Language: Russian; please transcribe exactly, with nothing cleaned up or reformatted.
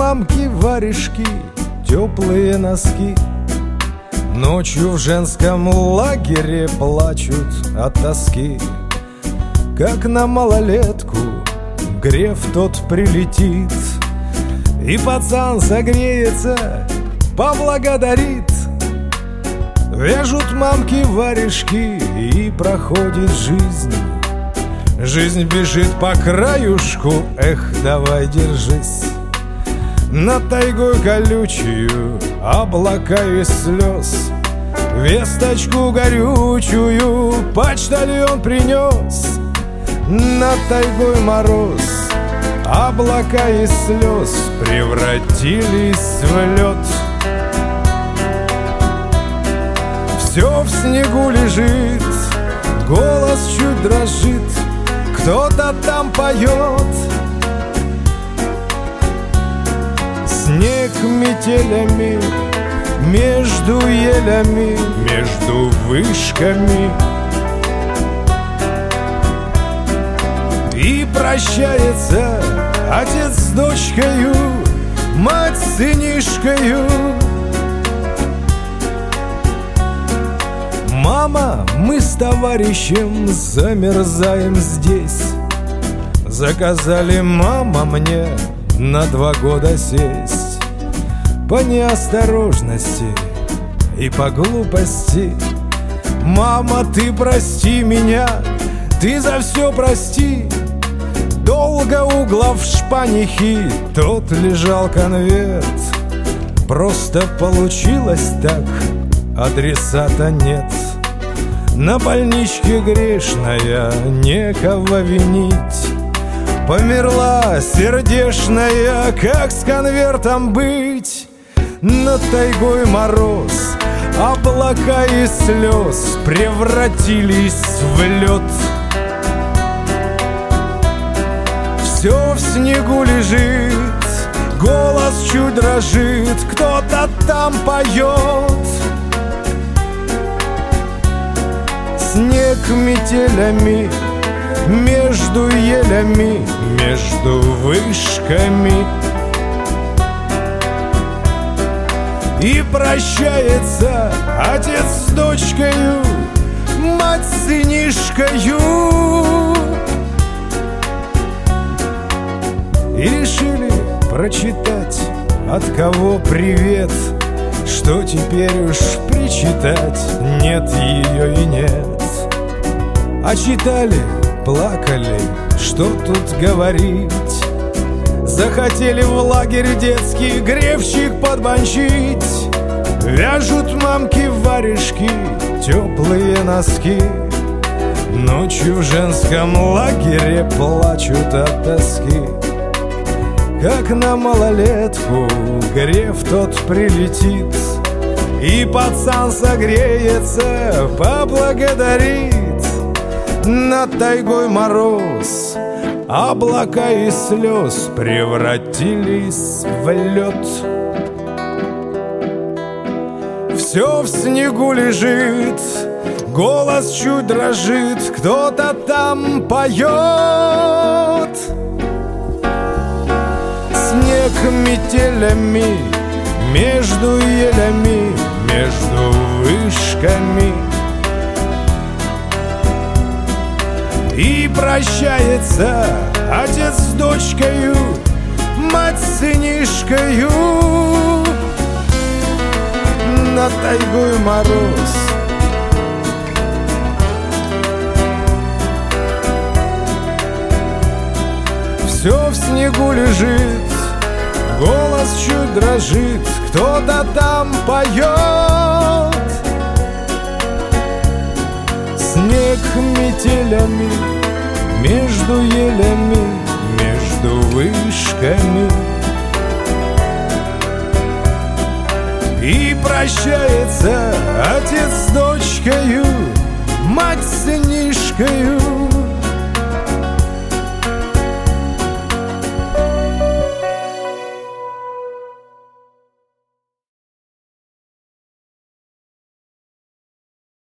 мамки варежки, теплые носки. Ночью в женском лагере плачут от тоски. Как на малолетку греф тот прилетит, и пацан согреется, поблагодарит. Вяжут мамки варежки, и проходит жизнь. Жизнь бежит по краюшку, эх, давай держись. Над тайгой колючую облака из слез весточку горючую почтальон принес. Над тайгой мороз, облака из слез превратились в лед. Все в снегу лежит, голос чуть дрожит, кто-то там поет. Снег метелями между елями, между вышками. И прощается отец с дочкою, мать с сынишкою. Мама, мы с товарищем замерзаем здесь. Заказали, мама, мне на два года сесть. По неосторожности и по глупости. Мама, ты прости меня, ты за все прости. Долго углов шпанихи, тот лежал конверт. Просто получилось так, адресата нет. На больничке грешная, некого винить. Померла сердешная, как с конвертом быть? Над тайгой мороз, облака из слез превратились в лед. Все в снегу лежит, голос чуть дрожит, кто-то там поет. Снег метелями между елями, между вышками. И прощается отец с дочкою, мать с сынишкою. И решили прочитать, от кого привет, что теперь уж причитать нет ее и нет. А читали, плакали, что тут говорить. Захотели в лагерь детский гребщик подбанчить. Вяжут мамки варежки, теплые носки. Ночью в женском лагере плачут от тоски. Как на малолетку греф тот прилетит, и пацан согреется, поблагодарит. Над тайгой мороз, облака из слез превратились в лед. Все в снегу лежит, голос чуть дрожит, кто-то там поет. Снег метелями между елями, между вышками. И прощается отец с дочкою, мать с сынишкою. Над тайгой мороз, все в снегу лежит, голос чуть дрожит, кто-то там поет. Снег метелями между елями, между вышками. И прощается отец с дочкою, мать с сынишкою.